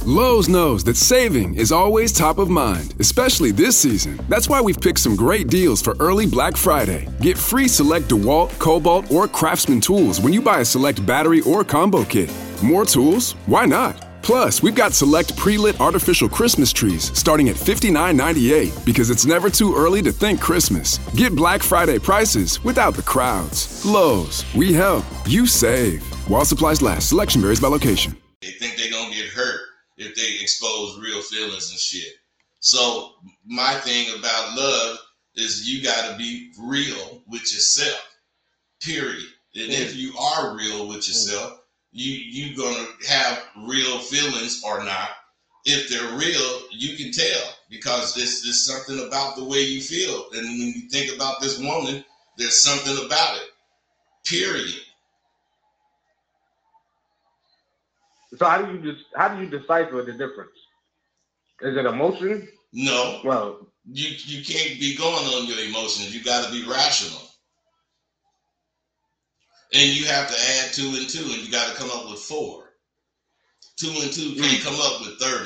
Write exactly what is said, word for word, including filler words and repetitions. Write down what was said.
Lowe's knows that saving is always top of mind, especially this season. That's why we've picked some great deals for early Black Friday. Get free select DeWalt, Cobalt, or Craftsman tools when you buy a select battery or combo kit. More tools? Why not? Plus, we've got select pre-lit artificial Christmas trees starting at fifty-nine ninety-eight because it's never too early to think Christmas. Get Black Friday prices without the crowds. Lowe's, we help, you save. While supplies last, selection varies by location. They think they're going to get hurt if they expose real feelings and shit. So my thing about love is you got to be real with yourself, period. And mm. if you are real with yourself, you you gonna have real feelings or not. If they're real, you can tell because there's, there's something about the way you feel. And when you think about this woman, there's something about it, period. So how do you just how do you decipher the difference? Is it emotion? No. Well, you you can't be going on your emotions. You got to be rational, and you have to add two and two, and you got to come up with four. Two and two can't come up with thirty.